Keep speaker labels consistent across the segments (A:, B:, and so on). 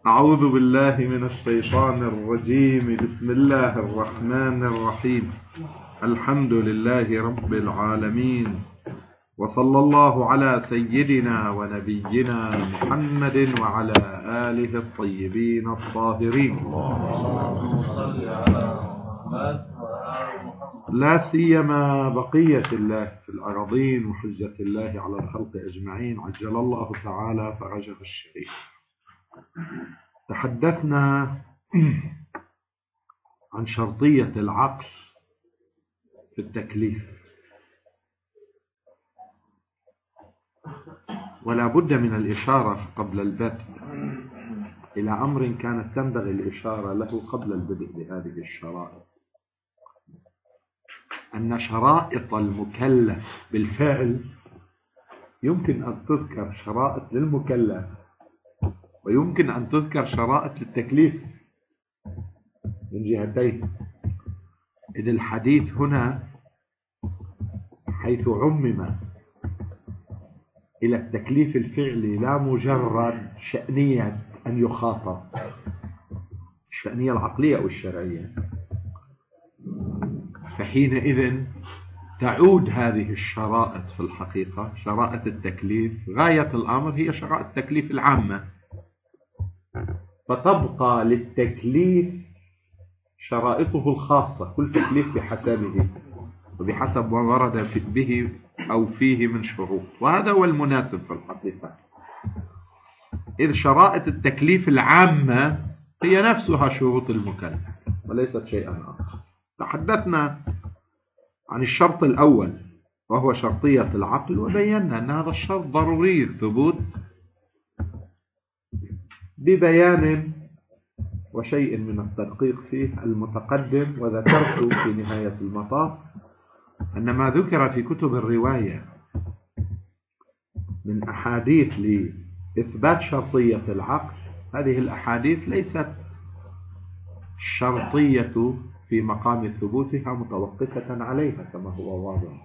A: أعوذ بالله من الشيطان الرجيم. بسم الله الرحمن الرحيم. الحمد لله رب العالمين، وصلى الله على سيدنا ونبينا محمد وعلى آله الطيبين الطاهرين، لا سيما بقية الله في الأراضين وحجة الله على الخلق أجمعين، عجل الله تعالى فرجه الشريف. تحدثنا عن شرطية العقل في التكليف، ولا بد من الإشارة قبل البدء إلى أمر كانت تنبغي الإشارة له قبل البدء بهذه الشرائط، أن شرائط المكلف بالفعل يمكن أن تذكر شرائط للمكلف، ويمكن أن تذكر شرائط للتكليف من جهتين. إذ الحديث هنا حيث عمم إلى التكليف الفعلي لا مجرد شأنية أن يخاطب، الشأنية العقلية أو الشرعية، فحينئذ تعود هذه الشرائط في الحقيقة شرائط التكليف، غاية الأمر هي شرائط التكليف العامة، فتبقى للتكليف شرائطه الخاصة، كل تكليف بحسبه وبحسب ما ورد به أو فيه من شروط، وهذا هو المناسب في الحقيقة. إذ شرائط التكليف العامة هي نفسها شروط المكلف وليست شيئا آخر. تحدثنا عن الشرط الأول وهو شرطية العقل، وبينا أن هذا الشرط ضروري الثبوت ببيان وشيء من التدقيق فيه المتقدم. وذكرت في نهاية المطاف أن ما ذكر في كتب الرواية من أحاديث لإثبات شرطية العقل، هذه الأحاديث ليست الشرطية في مقام ثبوتها متوقفة عليها كما هو واضح،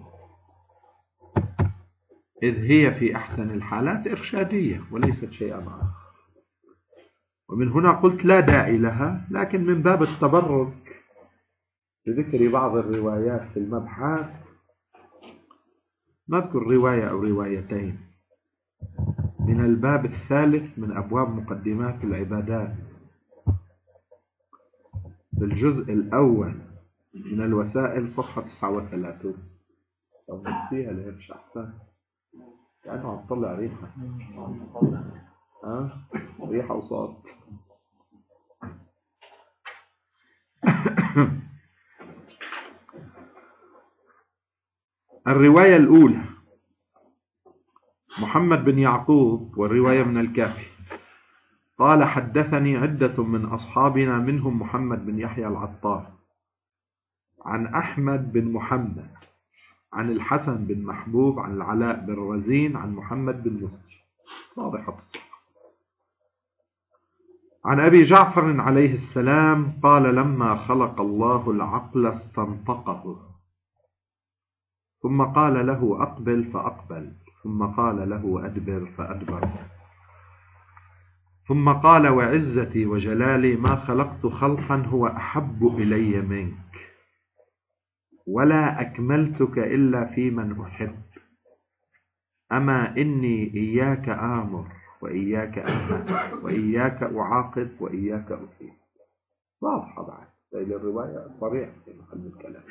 A: إذ هي في أحسن الحالات إرشادية وليست شيئا آخر. ومن هنا قلت لا داعي لها، لكن من باب التبرك بذكر بعض الروايات في المبحث نذكر رواية أو روايتين من الباب الثالث من أبواب مقدمات العبادات في الجزء الأول من الوسائل صفحة 39. لو نفسيها ليه مش أحسن؟ يعني عم تطلع ريحة ريحة وصوت. الرواية الأولى محمد بن يعقوب، والرواية من الكافي، قال حدثني عدة من أصحابنا منهم محمد بن يحيى العطار عن أحمد بن محمد عن الحسن بن محبوب عن العلاء بن رزين عن محمد بن مسلم واضحة الصحة عن أبي جعفر عليه السلام قال لما خلق الله العقل استنطقه، ثم قال له أقبل فأقبل، ثم قال له أدبر فأدبر، ثم قال وعزتي وجلالي ما خلقت خلقا هو أحب إلي منك، ولا أكملتك إلا في من أحب، أما إني إياك آمر وإياك أنهى وإياك أعاقب وإياك أثيب. واضحة بعد إلى الرواية صريح في محل الكلام.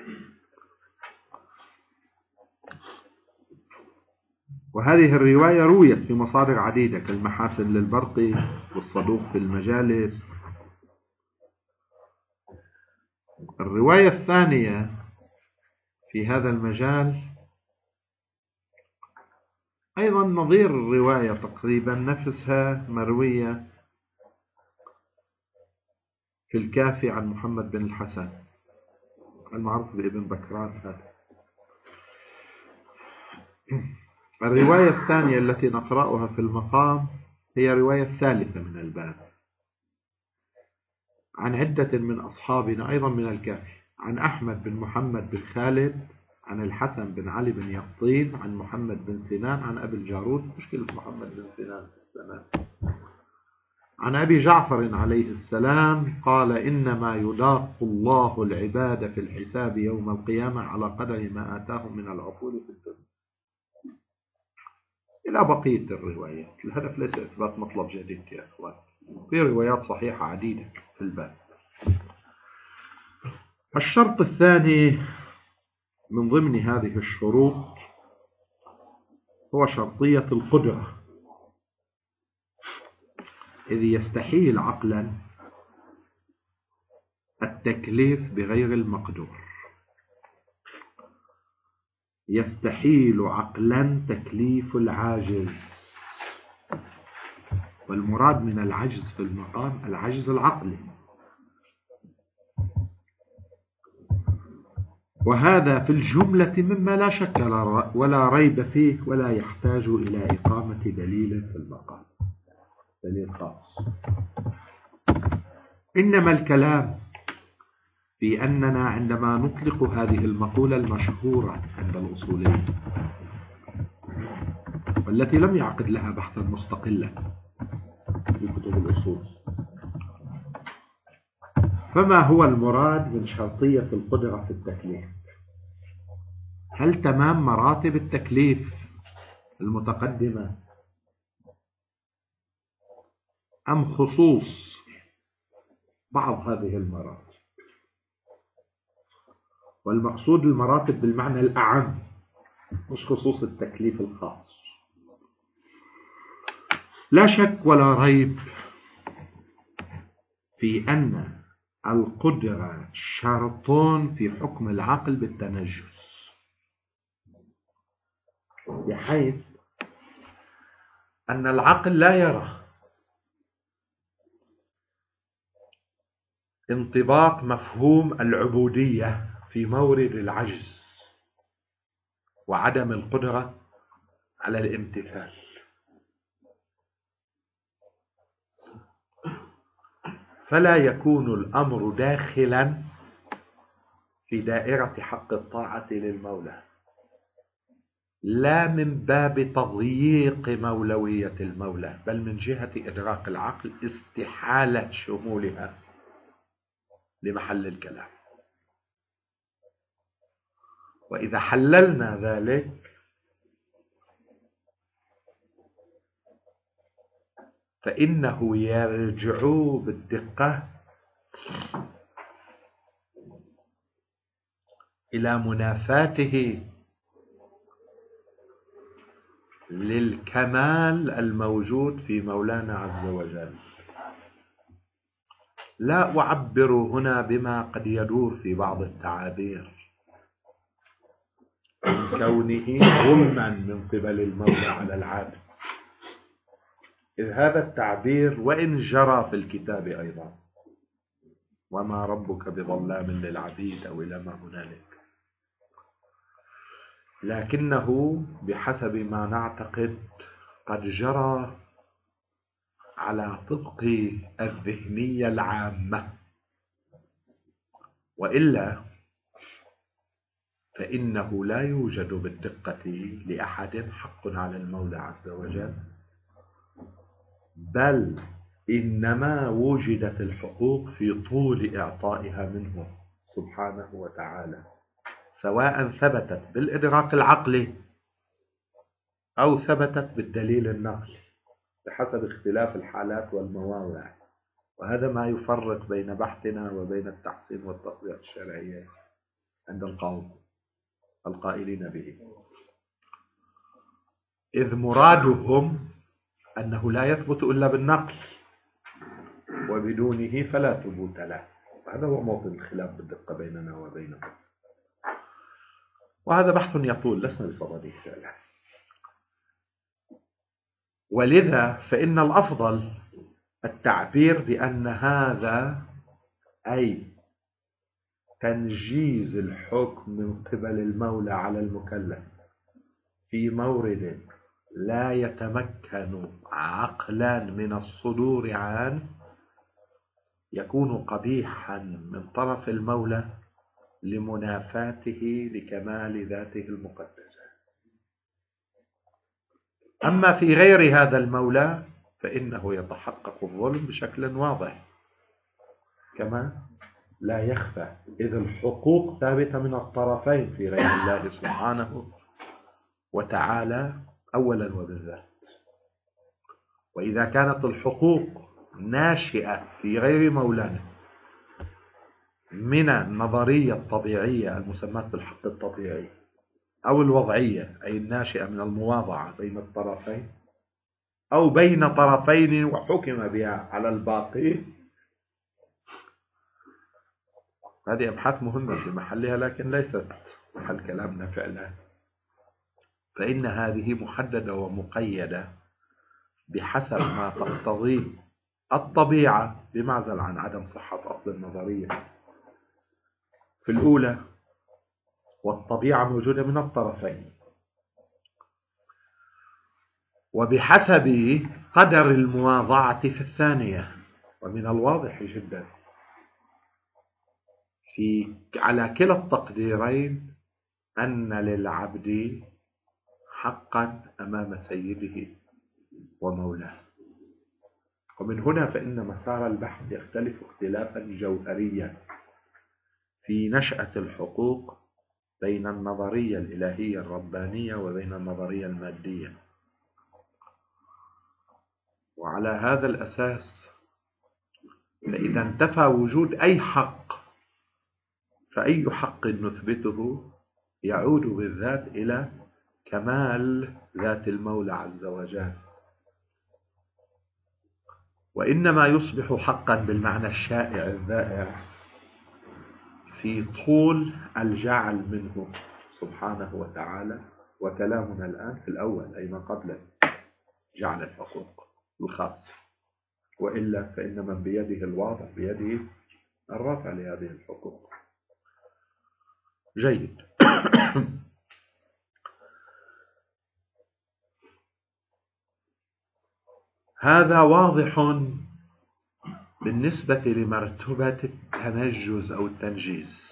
A: وهذه الرواية رويت في مصادر عديدة كالمحاسن للبرقي والصدوق في المجالس. الرواية الثانية في هذا المجال أيضا نظير الرواية تقريبا نفسها، مروية في الكافي عن محمد بن الحسن المعروف بابن بكران. هذا الرواية الثانية التي نقرأها في المقام هي الرواية الثالثة من الباب عن عدة من أصحابنا أيضا من الكافي عن أحمد بن محمد بن خالد عن الحسن بن علي بن يقطين عن محمد بن سنان عن أبي الجارود. مشكلة محمد بن سنان عن أبي جعفر عليه السلام قال: إنما يلاق الله العباد في الحساب يوم القيامة على قدر ما آتاهم من العقول في الدنيا. إلى بقية الروايات. الهدف ليس إثبات مطلب جديد يا أخوان، في روايات صحيحة عديدة في الباب. الشرط الثاني من ضمن هذه الشروط هو شرطية القدرة، إذ يستحيل عقلا التكليف بغير المقدور. يستحيل عقلا تكليف العاجز، والمراد من العجز في المقام العجز العقلي، وهذا في الجملة مما لا شك ولا ريب فيه، ولا يحتاج إلى إقامة دليل في المقام، دليل خاص. إنما الكلام في أننا عندما نطلق هذه المقولة المشهورة عند الأصوليين والتي لم يعقد لها بحثا مستقلا في كتب الأصول، فما هو المراد من شرطية القدرة في التكليف؟ هل تمام مراتب التكليف المتقدمة، أم خصوص بعض هذه المراتب؟ والمقصود المراتب بالمعنى الأعم، مش خصوص التكليف الخاص. لا شك ولا ريب في أن القدرة شرط في حكم العقل بالتنجس، بحيث أن العقل لا يرى انطباق مفهوم العبودية في مورد العجز وعدم القدرة على الامتثال. فلا يكون الأمر داخلا في دائرة حق الطاعة للمولى، لا من باب تضييق مولوية المولى، بل من جهة إدراك العقل استحالة شمولها لمحل الكلام. وإذا حللنا ذلك فإنه يرجع بالدقة إلى منافاته للكمال الموجود في مولانا عز وجل. لا أعبر هنا بما قد يدور في بعض التعابير من كونه ظلما من قبل المولى على العابد، إذ هذا التعبير وإن جرى في الكتاب أيضا: وما ربك بظلام للعبيد أو إلى ما هنالك، لكنه بحسب ما نعتقد قد جرى على طبق الذهنية العامة، وإلا فإنه لا يوجد بالدقة لأحد حق على المولى عز وجل، بل إنما وجدت الحقوق في طول إعطائها منه سبحانه وتعالى، سواء ثبتت بالإدراك العقلي أو ثبتت بالدليل النقلي بحسب اختلاف الحالات والمواضع. وهذا ما يفرق بين بحثنا وبين التحسين والتطبيق الشرعي عند القوم القائلين به، إذ مرادهم أنه لا يثبت إلا بالنقل، وبدونه فلا ثبوت له. هذا هو موطن الخلاف بالدقة بيننا وبينهم، وهذا بحث يطول لسنا بصدده فعلا. ولذا فإن الأفضل التعبير بأن هذا أي تنجيز الحكم من قبل المولى على المكلف في مورد لا يتمكن عقلا من الصدور عنه يكون قبيحا من طرف المولى لمنافاته لكمال ذاته المقدسة. أما في غير هذا المولى فإنه يتحقق الظلم بشكل واضح. كما لا يخفى إذ الحقوق ثابتة من الطرفين في غير الله سبحانه وتعالى أولا وبالذات. وإذا كانت الحقوق ناشئة في غير مولانا من النظرية الطبيعية المسماة بالحق الطبيعي أو الوضعية أي الناشئة من المواضعة بين الطرفين أو بين طرفين وحكم بها على الباقي، هذه أبحاث مهمة في محلها لكن ليست محل كلامنا فعلا. فإن هذه محددة ومقيدة بحسب ما تقتضيه الطبيعة بمعزل عن عدم صحة أصل النظرية في الأولى، والطبيعة موجودة من الطرفين، وبحسب قدر المواضعة في الثانية. ومن الواضح جدا على كلا التقديرين أن للعبد حقا أمام سيده ومولاه. ومن هنا فإن مسار البحث يختلف اختلافا جوهريا في نشأة الحقوق بين النظرية الإلهية الربانية وبين النظرية المادية. وعلى هذا الأساس فإذا انتفى وجود أي حق فأي حق نثبته يعود بالذات إلى كمال ذات المولى عز وجل، وإنما يصبح حقا بالمعنى الشائع الذائع في طول الجعل منه سبحانه وتعالى. وكلامنا الآن في الأول أي ما قبل جعل الحقوق الخاصة، وإلا فإن من بيده الواضع بيده الرفع لهذه الحقوق. جيد. هذا واضح بالنسبة لمرتبة التنجز أو التنجيز.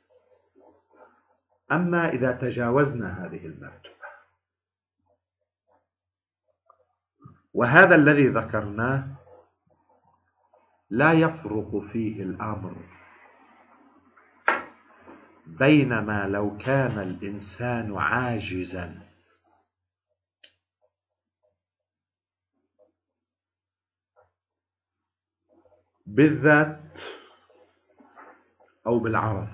A: أما إذا تجاوزنا هذه المرتبة، وهذا الذي ذكرناه لا يفرق فيه الأمر بينما لو كان الإنسان عاجزا بالذات أو بالعرض،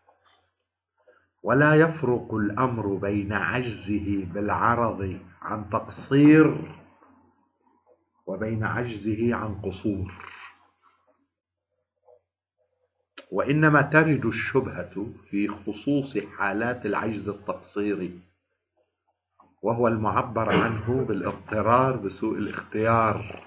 A: ولا يفرق الأمر بين عجزه بالعرض عن تقصير وبين عجزه عن قصور، وإنما ترد الشبهة في خصوص حالات العجز التقصيري، وهو المعبر عنه بالاضطرار بسوء الاختيار.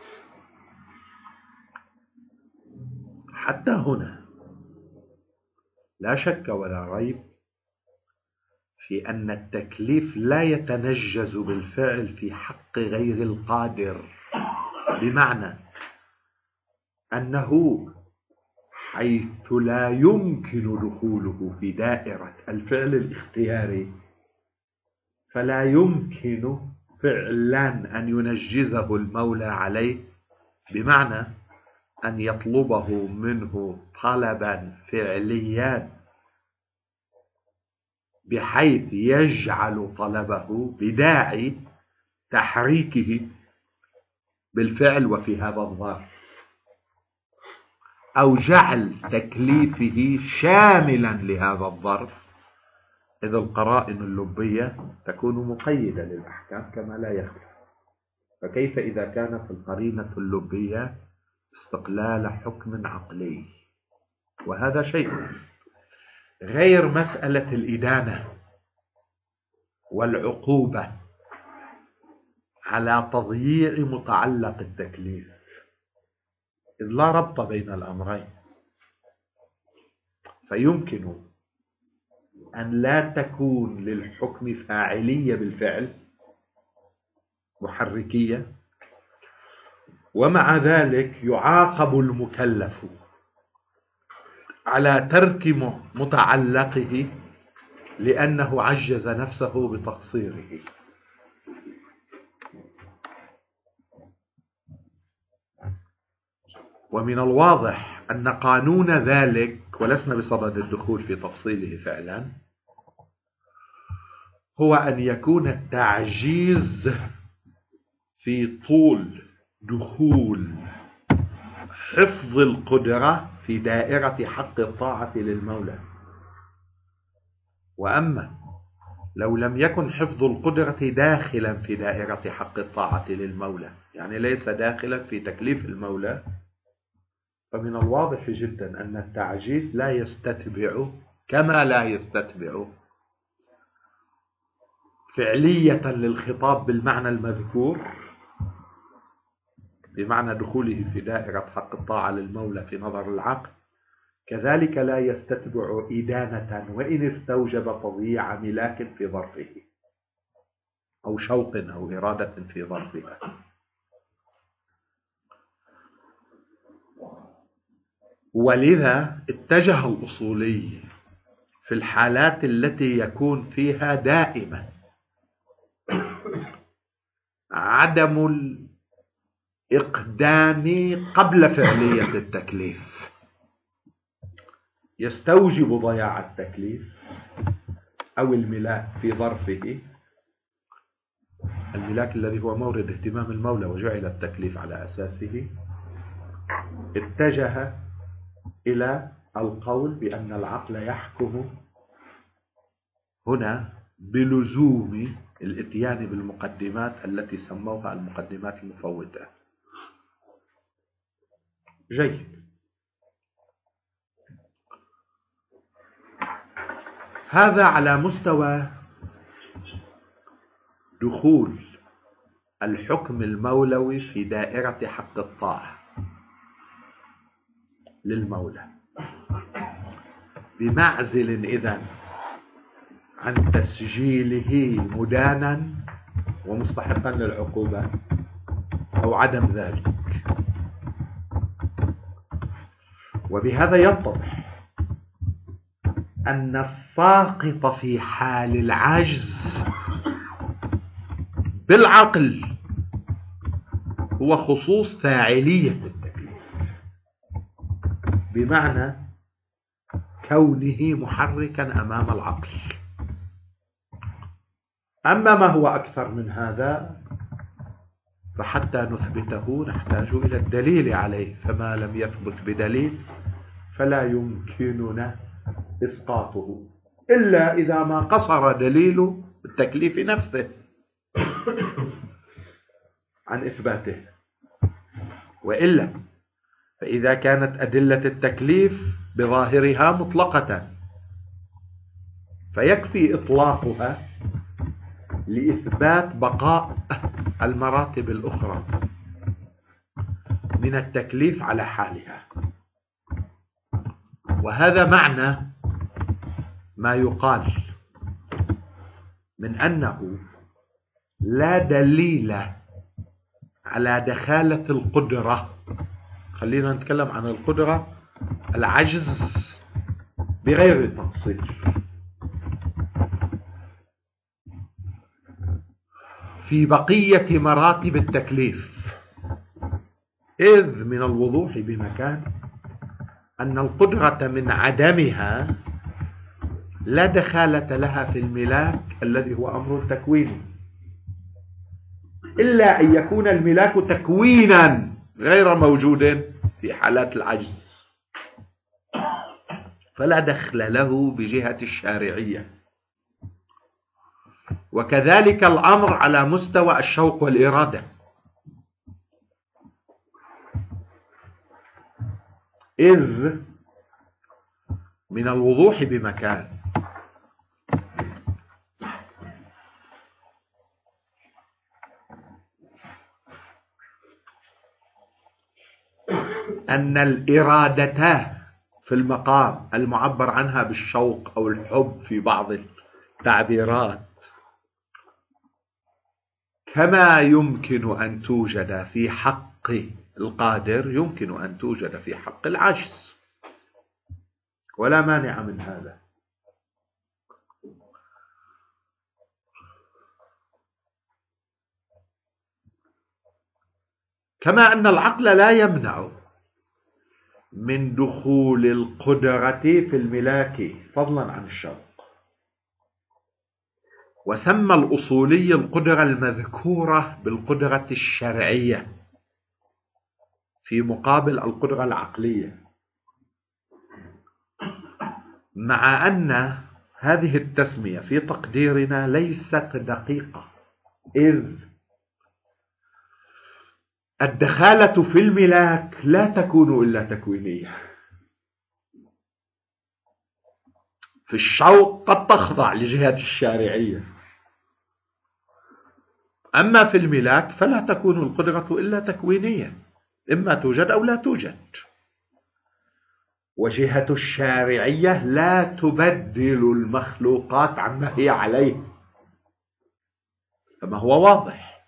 A: حتى هنا لا شك ولا ريب في أن التكليف لا يتنجز بالفعل في حق غير القادر، بمعنى أنه حيث لا يمكن دخوله في دائرة الفعل الاختياري فلا يمكن فعلا أن ينجزه المولى عليه، بمعنى أن يطلبه منه طلبا فعليا بحيث يجعل طلبه بداعي تحريكه بالفعل وفي هذا الظرف، أو جعل تكليفه شاملا لهذا الظرف، إذ القرائن اللبية تكون مقيدة للأحكام كما لا يخفى. فكيف إذا كانت القرينة اللبية استقلال حكم عقلي؟ وهذا شيء غير مسألة الإدانة والعقوبة على تضييع متعلق التكليف، إذ لا ربط بين الأمرين. فيمكن أن لا تكون للحكم فاعلية بالفعل محركية، ومع ذلك يعاقب المكلف على ترك متعلقه لأنه عجز نفسه بتقصيره. ومن الواضح أن قانون ذلك، ولسنا بصدد الدخول في تفصيله فعلا، هو أن يكون التعجيز في طول دخول حفظ القدرة في دائرة حق الطاعة للمولى. وأما لو لم يكن حفظ القدرة داخلا في دائرة حق الطاعة للمولى، يعني ليس داخلا في تكليف المولى، فمن الواضح جدا أن التعجيز لا يستتبع، كما لا يستتبع فعلية للخطاب بالمعنى المذكور، بمعنى دخوله في دائرة حق الطاعة للمولى في نظر العقل، كذلك لا يستتبع إدانة وإن استوجب تضييع ملاك في ظرفه أو شوق أو إرادة في ظرفها. ولذا اتجه الأصولي في الحالات التي يكون فيها دائما عدم الإقدام قبل فعلية التكليف يستوجب ضياع التكليف أو الملاك في ظرفه، الملاك الذي هو مورد اهتمام المولى وجعل التكليف على أساسه، اتجه إلى القول بأن العقل يحكم هنا بلزوم الاتيان بالمقدمات التي سموها المقدمات المفوتة. جيد. هذا على مستوى دخول الحكم المولوي في دائرة حق الطاعة للمولى، بمعزل إذن عن تسجيله مدانا ومستحقا للعقوبة أو عدم ذلك. وبهذا يتضح أن الساقط في حال العجز بالعقل هو خصوص فاعلية التكليف، بمعنى كونه محركا أمام العقل. أما ما هو أكثر من هذا فحتى نثبته نحتاج إلى الدليل عليه، فما لم يثبت بدليل فلا يمكننا إسقاطه إلا إذا ما قصر دليل التكليف نفسه عن إثباته. وإلا فإذا كانت أدلة التكليف بظاهرها مطلقة فيكفي إطلاقها لإثبات بقاء المراتب الأخرى من التكليف على حالها. وهذا معنى ما يقال من أنه لا دليل على دخالة القدرة، خلينا نتكلم عن القدرة، العجز بغير تفصيل، في بقية مراتب التكليف، إذ من الوضوح بمكان أن القدرة من عدمها لا دخالة لها في الملاك الذي هو أمر تكويني، إلا أن يكون الملاك تكوينا غير موجود في حالات العجز، فلا دخل له بجهة الشارعية. وكذلك الأمر على مستوى الشوق والإرادة، إذ من الوضوح بمكان أن الإرادة في المقام المعبر عنها بالشوق أو الحب في بعض التعبيرات، كما يمكن أن توجد في حق القادر يمكن أن توجد في حق العجز، ولا مانع من هذا. كما أن العقل لا يمنع من دخول القدرة في الملاك فضلا عن الشوق. وسمى الأصولي القدرة المذكورة بالقدرة الشرعية في مقابل القدرة العقلية، مع أن هذه التسمية في تقديرنا ليست دقيقة، إذ الدخالة في الملاك لا تكون إلا تكوينية. في الشوق قد تخضع لجهة الشارعية، أما في الملاك فلا تكون القدرة إلا تكوينية، إما توجد أو لا توجد. وجهة الشارعية لا تبدل المخلوقات عما هي عليه، كما هو واضح.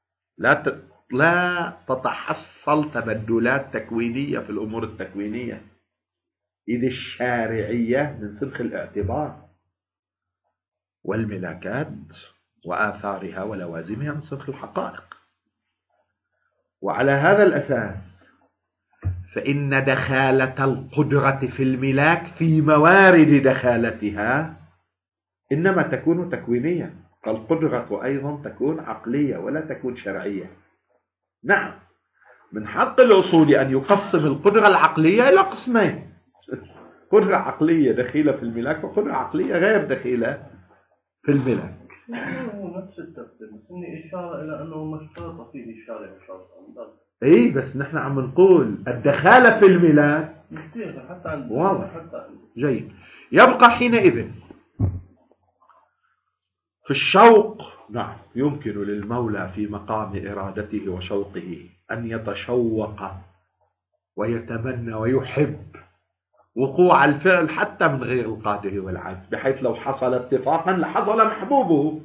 A: لا تتحصل تبدلات تكوينية في الأمور التكوينية، إذ الشارعية من سلخ الاعتبار، والملاكات وآثارها ولوازمها من سلخ الحقائق. وعلى هذا الأساس فإن دخالة القدرة في الملاك في موارد دخالتها إنما تكون تكوينية، فالقدرة أيضا تكون عقلية ولا تكون شرعية. نعم، من حق الأصول أن يقسم القدرة العقلية إلى قسمين: قدرة عقلية دخيلة في الملاك، وقدرة عقلية غير دخيلة في الملاك.
B: هو نفس التفسير، بس إني إشارة إلى أنه مشترط فيه الشارع شرطا.
A: إيه، بس نحن عم نقول الدخالة في الملاك
B: حتى عند
A: واضح. جيد. يبقى حينئذ في الشوق، نعم، يمكن للمولى في مقام إرادته وشوقه أن يتشوق ويتمنى ويحب وقوع الفعل حتى من غير القادر والعاجز، بحيث لو حصل اتفاقا لحصل محبوبه.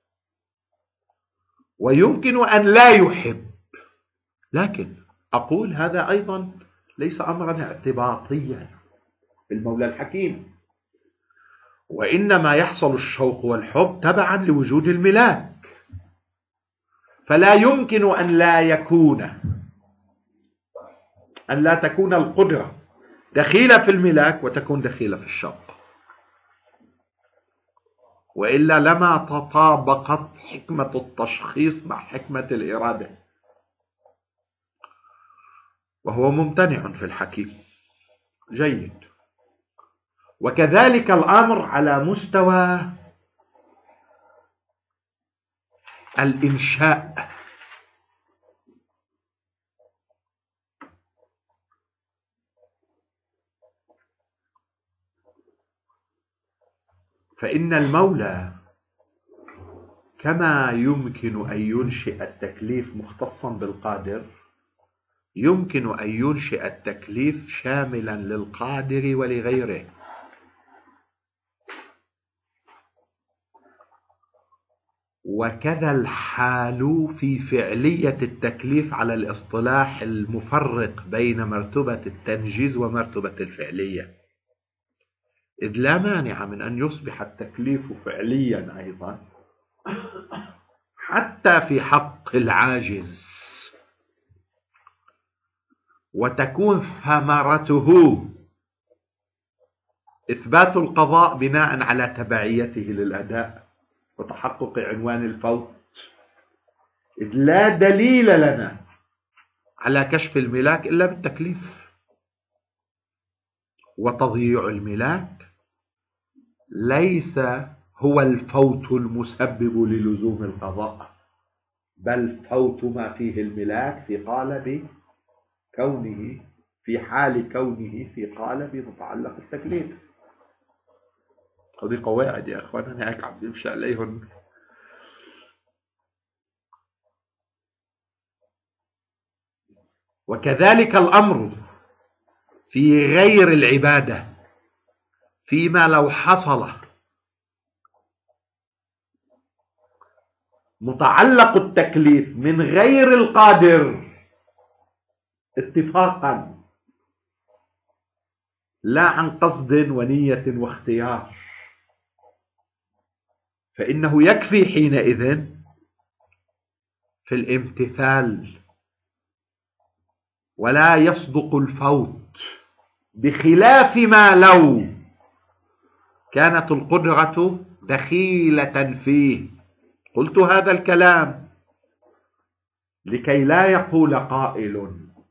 A: ويمكن أن لا يحب، لكن أقول هذا أيضا ليس أمرا اعتباطيا بالمولى الحكيم، وإنما يحصل الشوق والحب تبعا لوجود الملاك، فلا يمكن أن لا تكون القدرة دخيلة في الملاك وتكون دخيلة في الشوق، وإلا لما تطابقت حكمة التشخيص مع حكمة الإرادة، وهو ممتنع في الحكيم. جيد. وكذلك الأمر على مستوى الإنشاء. فإن المولى كما يمكن أن ينشئ التكليف مختصا بالقادر، يمكن أن ينشئ التكليف شاملا للقادر ولغيره. وكذا الحال في فعلية التكليف على الاصطلاح المفرق بين مرتبة التنجيز ومرتبة الفعلية، إذ لا مانع من أن يصبح التكليف فعليا أيضا حتى في حق العاجز، وتكون ثمرته إثبات القضاء بناء على تبعيته للأداء وتحقق عنوان الفوت، إذ لا دليل لنا على كشف الملاك إلا بالتكليف. وتضييع الملاك ليس هو الفوت المسبب للزوم القضاء، بل فوت ما فيه الملاك في قالب كونه، في حال كونه في قالب متعلق التكليف. هذه قواعد يا أخوان، أنا هيك عم بمشي عليهم. وكذلك الأمر في غير العبادة، فيما لو حصل متعلق التكليف من غير القادر اتفاقا لا عن قصد ونية واختيار، فإنه يكفي حينئذ في الامتثال، ولا يصدق الفوت بخلاف ما لو كانت القدرة دخيلة فيه. قلت هذا الكلام لكي لا يقول قائل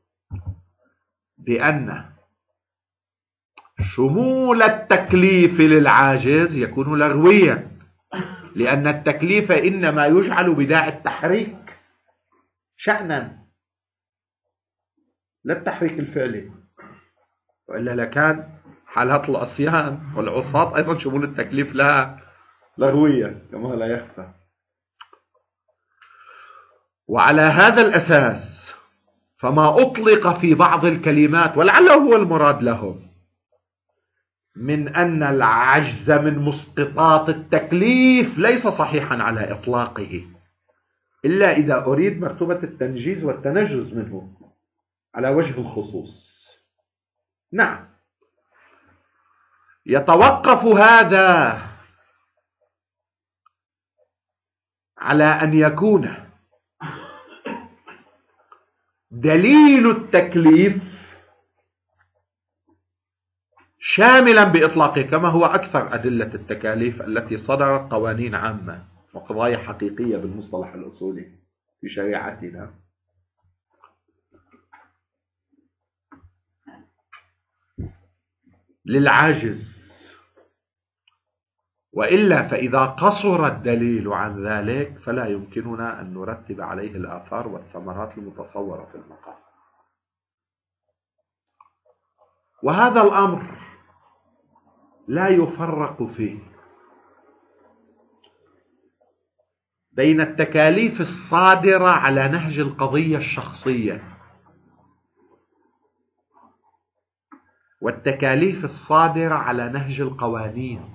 A: بأن شمول التكليف للعاجز يكون لغويا، لأن التكليف إنما يجعل بداعي التحريك شأنا لا التحريك الفعلي، وإلا لكان حالات العصيان والعصاة أيضا شمول التكليف لها لغوية كما لا يخفى. وعلى هذا الأساس فما أطلق في بعض الكلمات ولعله هو المراد لهم من أن العجز من مسقطات التكليف ليس صحيحا على إطلاقه، إلا إذا أريد مرتبة التنجيز والتنجز منه على وجه الخصوص. نعم، يتوقف هذا على أن يكون دليل التكليف شاملا بإطلاقه، كما هو أكثر أدلة التكاليف التي صدرت قوانين عامة وقضايا حقيقية بالمصطلح الأصولي في شريعتنا. للعاجز، وإلا فإذا قصر الدليل عن ذلك فلا يمكننا أن نرتب عليه الآثار والثمرات المتصورة في المقام. وهذا الأمر لا يفرق فيه بين التكاليف الصادرة على نهج القضية الشخصية والتكاليف الصادرة على نهج القوانين،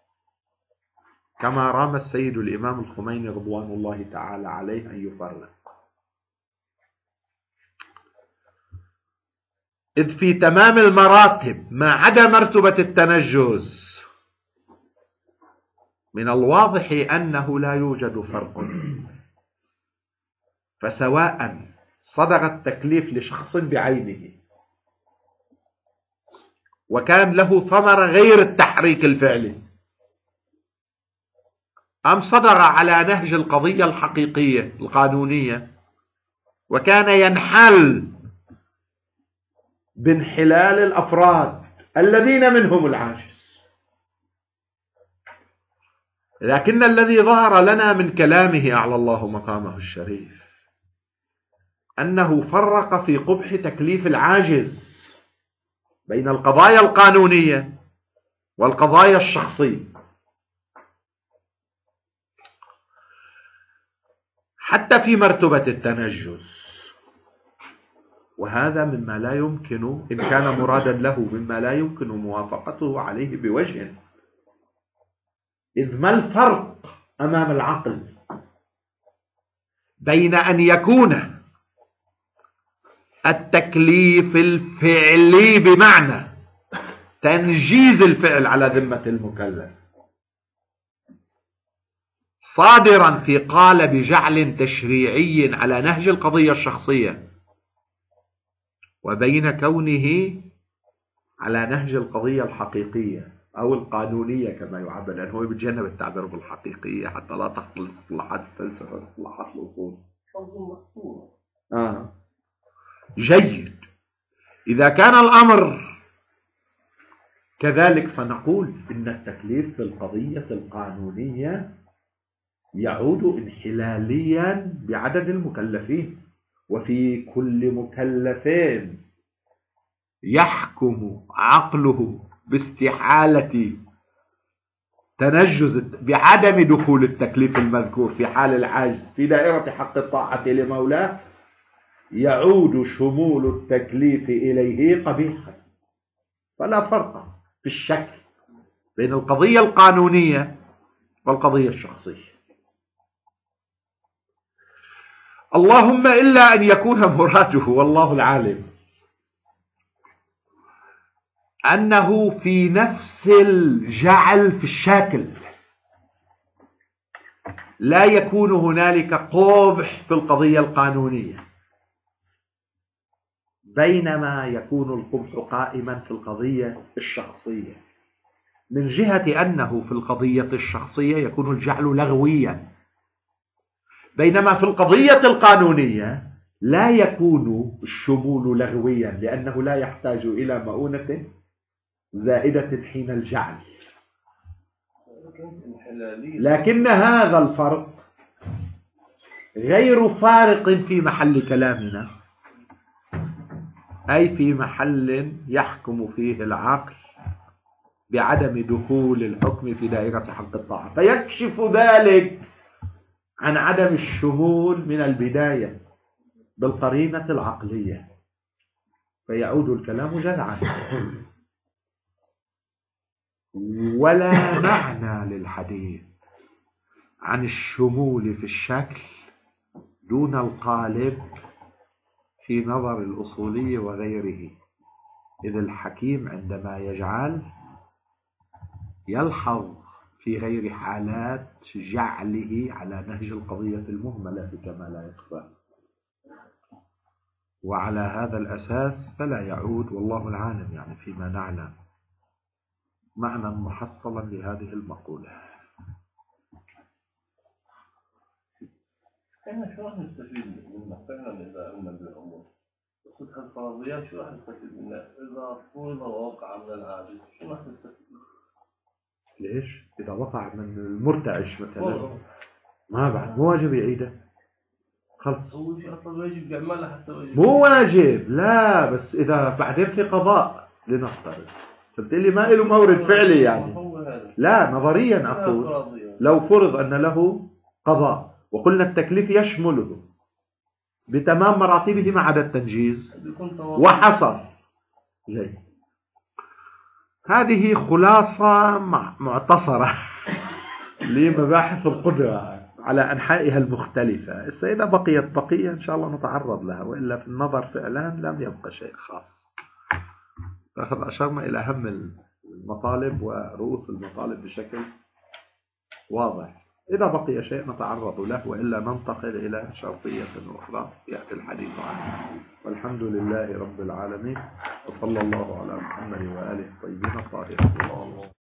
A: كما رام السيد الإمام الخميني رضوان الله تعالى عليه أن يفرق. إذ في تمام المراتب ما عدا مرتبة التنجز من الواضح أنه لا يوجد فرق، فسواء صدر التكليف لشخص بعينه وكان له ثمرة غير التحريك الفعلي، أم صدر على نهج القضية الحقيقية القانونية وكان ينحل بانحلال الأفراد الذين منهم العاجز. لكن الذي ظهر لنا من كلامه أعلى الله مقامه الشريف أنه فرق في قبح تكليف العاجز بين القضايا القانونية والقضايا الشخصية، حتى في مرتبة التنجز. وهذا مما لا يمكن، إن كان مرادا له، مما لا يمكن موافقته عليه بوجه. إذ ما الفرق أمام العقل بين أن يكون التكليف الفعلي بمعنى تنجيز الفعل على ذمة المكلف صادرا في قالب جعل تشريعي على نهج القضية الشخصية، وبين كونه على نهج القضية الحقيقية أو القانونية كما يعبر، لأنه هو بيتجنب التعبير بالحقيقية حتى لا تخلط اصطلاحات الفلسفة واصطلاحات الأصول. جيد. إذا كان الأمر كذلك فنقول إن التكليف في القضية القانونية يعود انحلاليا بعدد المكلفين، وفي كل مكلف يحكم عقله باستحالة تنجز بعدم دخول التكليف المذكور في حال العجز في دائرة حق الطاعة لمولاه، يعود شمول التكليف إليه قبيحا. فلا فرق في الشكل بين القضية القانونية والقضية الشخصية، اللهم إلا أن يكون مراده والله العالم أنه في نفس الجعل في الشكل لا يكون هنالك قبح في القضية القانونية، بينما يكون القبح قائما في القضية الشخصية، من جهة أنه في القضية الشخصية يكون الجعل لغويا، بينما في القضية القانونية لا يكون الشمول لغويا، لأنه لا يحتاج إلى مؤونة زائدة حين الجعل. لكن هذا الفرق غير فارق في محل كلامنا، أي في محل يحكم فيه العقل بعدم دخول الحكم في دائرة حق الطاعة، فيكشف ذلك عن عدم الشمول من البداية بالقرينة العقلية، فيعود الكلام جذعا. ولا معنى للحديث عن الشمول في الشكل دون القالب في نظر الأصولي وغيره، إذ الحكيم عندما يجعل يلحظ في غير حالات جعله على نهج القضية المهملة كما لا يخفى، وعلى هذا الأساس فلا يعود والله العالم يعني فيما نعلم معنى محصلا لهذه المقولة.
B: احنا شو راح نستفيد منها فعلا اذا قلنا بالامور؟ بس هالفرضيات شو راح نستفيد منها؟ اذا فرض ووقع من العاجز شو راح نستفيد منها؟
A: ليش؟ إذا وقع من المرتعش مثلا ما بعد مو واجب يعيده، خلص.
B: هو شيء اصلا واجب يعملها حتى واجب
A: مو واجب، لا بس إذا بعدين في قضاء لنفترض، قلت لي ما له مورد فعلي يعني، لا نظريا أقول لو فرض أن له قضاء وقلنا التكليف يشمله بتمام مراتبه ما عدا التنجيز وحصل جيد. هذه خلاصة معتصرة لمباحث القدرة على أنحائها المختلفة. إذا بقيت بقية إن شاء الله نتعرض لها، وإلا في النظر فعلا لم يبقى شيء خاص. فقد أشرنا إلى أهم المطالب ورؤوس المطالب بشكل واضح. إذا بقي شيء نتعرض له، وإلا ننتقل إلى شرطية أخرى يأتي الحديث عنها. والحمد لله رب العالمين، وصلى الله على محمد وآله الطيبين الطاهرين.